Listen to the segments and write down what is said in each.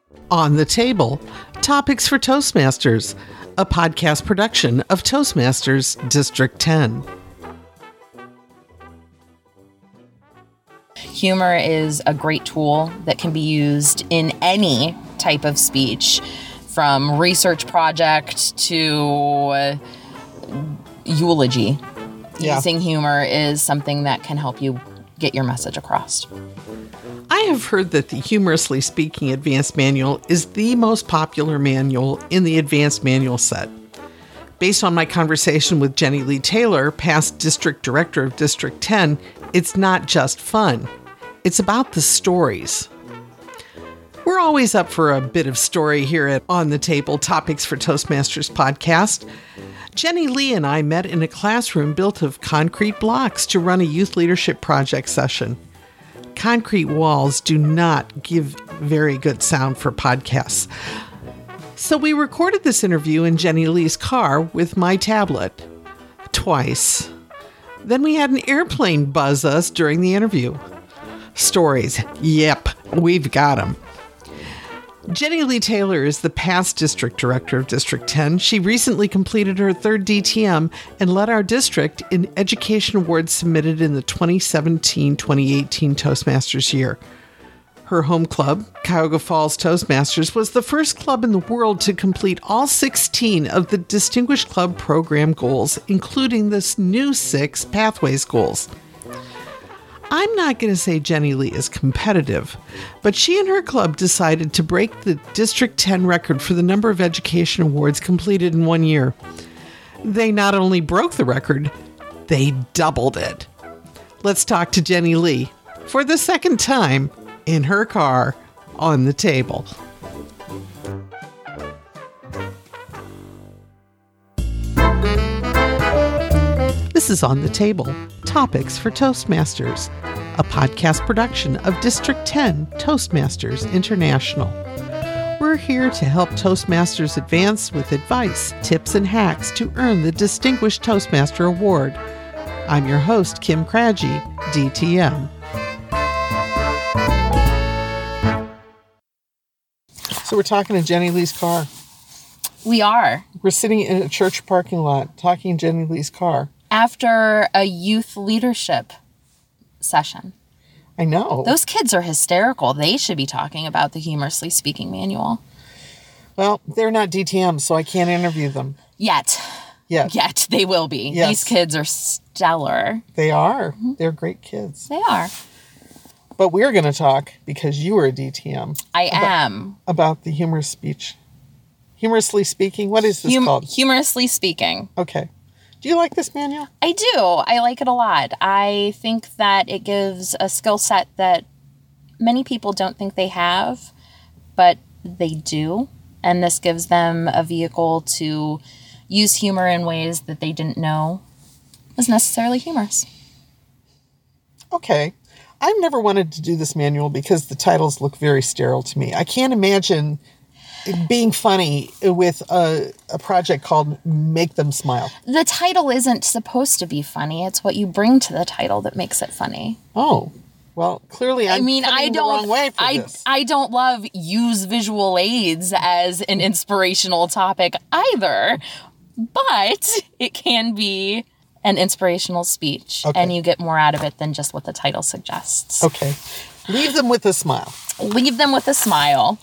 On the Table, Topics for Toastmasters, a podcast production of Toastmasters District 10. Humor is a great tool that can be used in any type of speech, from research project to eulogy. Yeah. Using humor is something that can help you get your message across. I have heard that the Humorously Speaking Advanced Manual is the most popular manual in the Advanced Manual set. Based on my conversation with Jenny Lee Taylor, past District Director of District 10, it's not just fun. It's about the stories. We're always up for a bit of story here at On the Table, Topics for Toastmasters podcast. Jenny Lee and I met in a classroom built of concrete blocks to run a youth leadership project session. Concrete walls do not give very good sound for podcasts. So we recorded this interview in Jenny Lee's car with my tablet. Twice. Then we had an airplane buzz us during the interview. Stories. Yep, we've got them. Jenny Lee Taylor is the past District Director of District 10. She recently completed her third DTM and led our district in education awards submitted in the 2017-2018 Toastmasters year. Her home club, Cuyahoga Falls Toastmasters, was the first club in the world to complete all 16 of the Distinguished Club program goals, including the new 6 Pathways goals. I'm not going to say Jenny Lee is competitive, but she and her club decided to break the District 10 record for the number of education awards completed in 1 year. They not only broke the record, they doubled it. Let's talk to Jenny Lee for the second time in her car on the table. This is On the Table, Topics for Toastmasters, a podcast production of District 10 Toastmasters International. We're here to help Toastmasters advance with advice, tips, and hacks to earn the Distinguished Toastmaster Award. I'm your host, Kim Craggy, DTM. So we're talking to Jenny Lee's car. We are. We're sitting in a church parking lot talking in Jenny Lee's car. After a youth leadership session. I know. Those kids are hysterical. They should be talking about the Humorously Speaking Manual. Well, they're not DTM, so I can't interview them. Yet. They will be. Yes. These kids are stellar. They are. Mm-hmm. They're great kids. They are. But we're going to talk, because you were a DTM. I am. About the humorous speech. Humorously Speaking? What is this called? Humorously Speaking. Okay. Do you like this manual? I do. I like it a lot. I think that it gives a skill set that many people don't think they have, but they do. And this gives them a vehicle to use humor in ways that they didn't know was necessarily humorous. Okay. I've never wanted to do this manual because the titles look very sterile to me. I can't imagine being funny with a project called Make Them Smile. The title isn't supposed to be funny. It's what you bring to the title that makes it funny. Oh, well, clearly I'm coming the wrong way for this. I don't love use visual aids as an inspirational topic either, but it can be an inspirational speech, okay. And you get more out of it than just what the title suggests. Okay. Leave them with a smile. Leave them with a smile.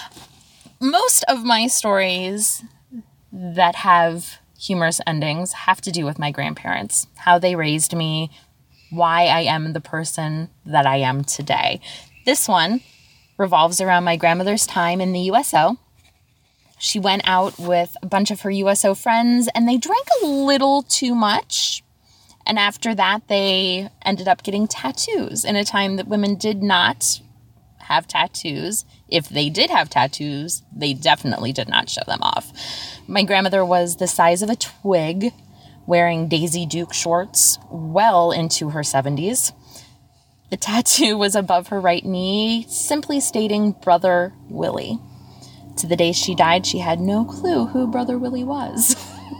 Most of my stories that have humorous endings have to do with my grandparents, how they raised me, why I am the person that I am today. This one revolves around my grandmother's time in the USO. She went out with a bunch of her USO friends, and they drank a little too much. And after that, they ended up getting tattoos in a time that women did not have tattoos. If they did have tattoos, they definitely did not show them off. My grandmother was the size of a twig, wearing Daisy Duke shorts well into her 70s. The tattoo was above her right knee, simply stating Brother Willie. To the day she died, she had no clue who Brother Willie was.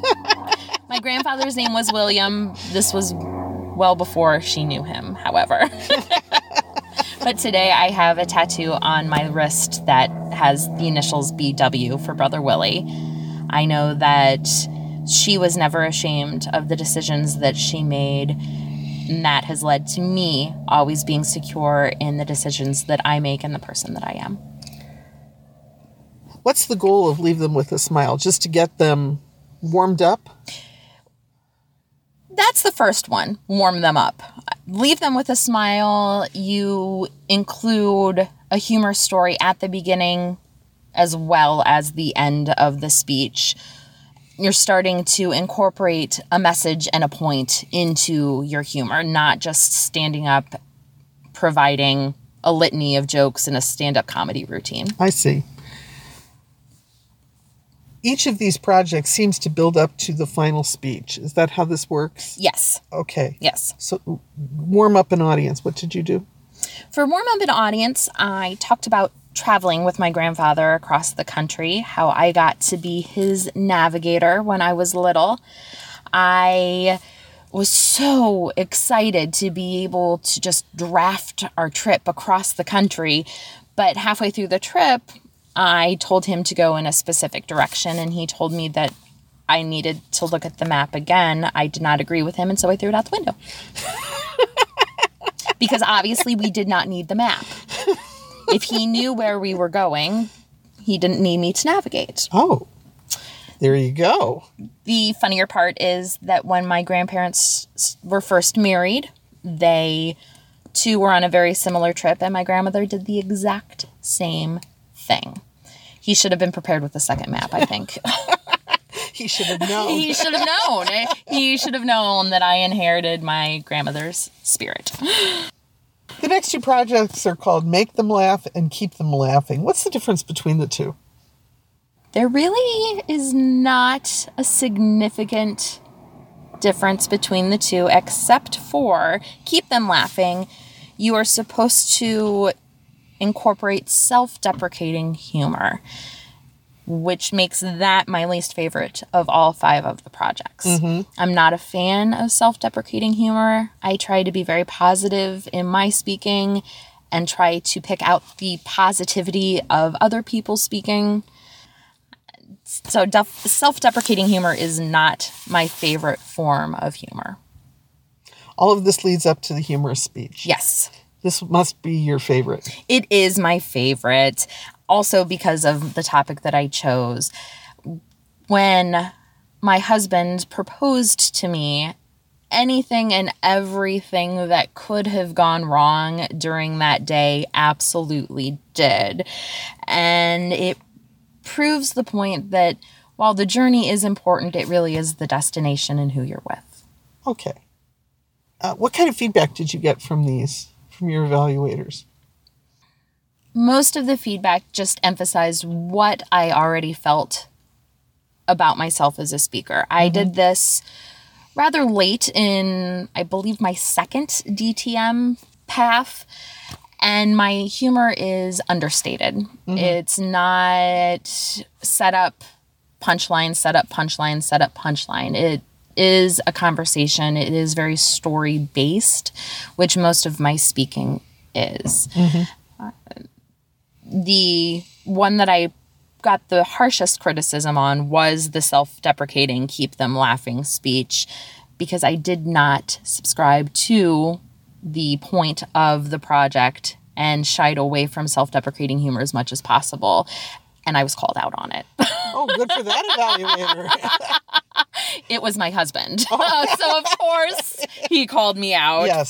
My grandfather's name was William. This was well before she knew him, however. But today I have a tattoo on my wrist that has the initials BW for Brother Willie. I know that she was never ashamed of the decisions that she made, and that has led to me always being secure in the decisions that I make and the person that I am. What's the goal of Leave Them With a Smile? Just to get them warmed up? That's the first one, warm them up. Leave Them With a Smile, you include a humor story at the beginning as well as the end of the speech. You're starting to incorporate a message and a point into your humor, not just standing up, providing a litany of jokes in a stand-up comedy routine. I see. Each of these projects seems to build up to the final speech. Is that how this works? Yes. Okay. Yes. So warm up an audience. What did you do? For warm up an audience, I talked about traveling with my grandfather across the country, how I got to be his navigator when I was little. I was so excited to be able to just draft our trip across the country, but halfway through the trip, I told him to go in a specific direction, and he told me that I needed to look at the map again. I did not agree with him, and so I threw it out the window. Because obviously we did not need the map. If he knew where we were going, he didn't need me to navigate. Oh, there you go. The funnier part is that when my grandparents were first married, they too were on a very similar trip, and my grandmother did the exact same thing. He should have been prepared with a second map, I think. He should have known. He should have known. He should have known that I inherited my grandmother's spirit. The next two projects are called Make Them Laugh and Keep Them Laughing. What's the difference between the two? There really is not a significant difference between the two, except for Keep Them Laughing. You are supposed to incorporate self-deprecating humor, which makes that my least favorite of all 5 of the projects. Mm-hmm. I'm not a fan of self-deprecating humor. I try to be very positive in my speaking and try to pick out the positivity of other people speaking. So self-deprecating humor is not my favorite form of humor. All of this leads up to the humorous speech. Yes. This must be your favorite. It is my favorite, also because of the topic that I chose. When my husband proposed to me, anything and everything that could have gone wrong during that day absolutely did. And it proves the point that while the journey is important, it really is the destination and who you're with. Okay. What kind of feedback did you get from your evaluators? Most of the feedback just emphasized what I already felt about myself as a speaker. Mm-hmm. I did this rather late in, I believe, my second DTM path, and my humor is understated. Mm-hmm. It's not set up, punchline, set up, punchline, set up, punchline. It is a conversation. It is very story-based, which most of my speaking is. Mm-hmm. The one that I got the harshest criticism on was the self-deprecating, keep them laughing speech, because I did not subscribe to the point of the project and shied away from self-deprecating humor as much as possible. And I was called out on it. Oh, good for that evaluator. It was my husband. Oh. So, of course, he called me out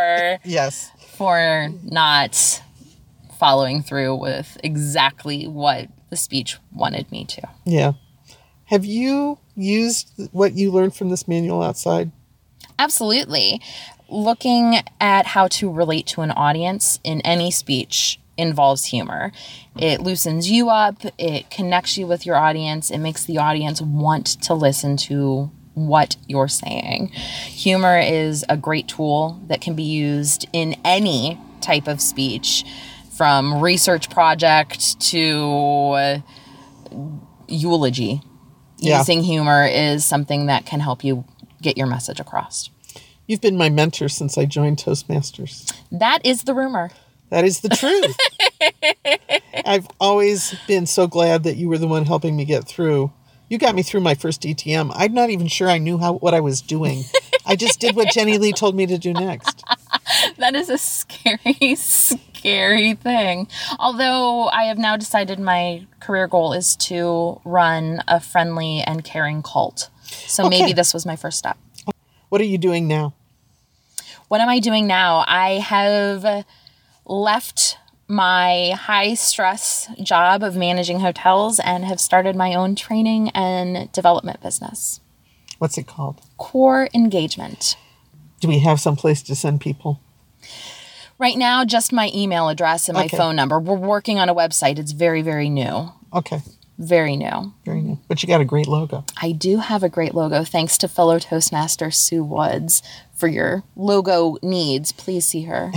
for not following through with exactly what the speech wanted me to. Yeah. Have you used what you learned from this manual outside? Absolutely. Looking at how to relate to an audience in any speech involves humor. It loosens you up. It connects you with your audience. It makes the audience want to listen to what you're saying. Humor is a great tool that can be used in any type of speech, from research project to eulogy. Yeah. Using humor is something that can help you get your message across. You've been my mentor since I joined Toastmasters. That is the rumor. That is the truth. I've always been so glad that you were the one helping me get through. You got me through my first DTM. I'm not even sure I knew what I was doing. I just did what Jenny Lee told me to do next. That is a scary, scary thing. Although I have now decided my career goal is to run a friendly and caring cult. So maybe this was my first step. What are you doing now? What am I doing now? I have left my high-stress job of managing hotels and have started my own training and development business. What's it called? Core Engagement. Do we have some place to send people? Right now, just my email address and my phone number. We're working on a website. It's very, very new. Okay. Very new. Very new. But you got a great logo. I do have a great logo. Thanks to fellow Toastmaster Sue Woods for your logo needs. Please see her.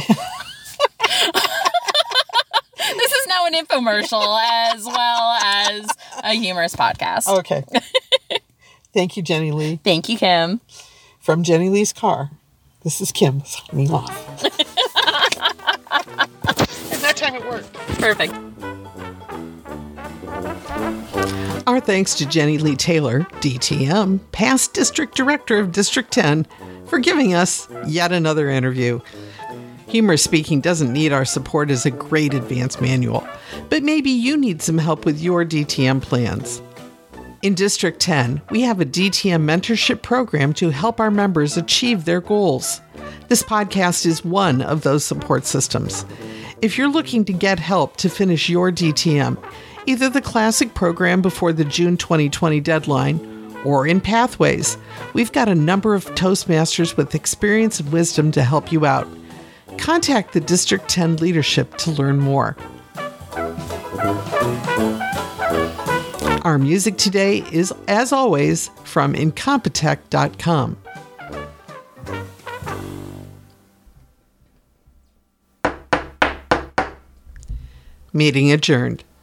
This is now an infomercial as well as a humorous podcast. Okay. Thank you, Jenny Lee. Thank you, Kim. From Jenny Lee's car, this is Kim signing off. And that time it worked. Perfect. Our thanks to Jenny Lee Taylor, DTM, past District Director of District 10, for giving us yet another interview. Humor Speaking doesn't need our support as a great advanced manual, but maybe you need some help with your DTM plans. In District 10, we have a DTM mentorship program to help our members achieve their goals. This podcast is one of those support systems. If you're looking to get help to finish your DTM, either the classic program before the June 2020 deadline or in Pathways, we've got a number of Toastmasters with experience and wisdom to help you out. Contact the District 10 leadership to learn more. Our music today is, as always, from Incompetech.com. Meeting adjourned.